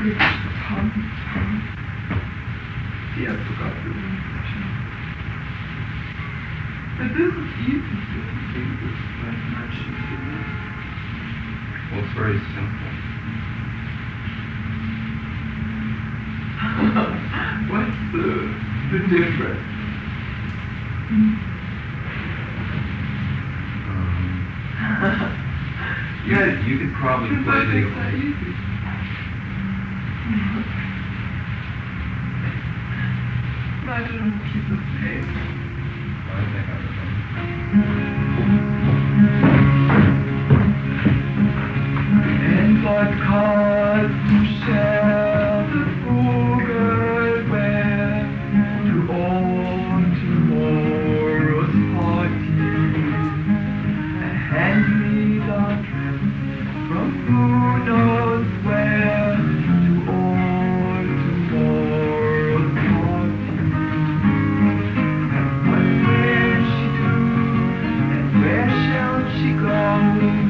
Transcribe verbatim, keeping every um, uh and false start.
그리고 참, 참, 띠아토가 But this is easy to think this very much easier. Well, it's very simple. What's the, the difference? Um, yeah, you could probably play the... That easy. Imagine a piece of paper. I think I remember. And what caused to share the Google web to own tomorrow's party? A hand-me-down dress from who knows where to own tomorrow's party. And what will she do? And where shall she go?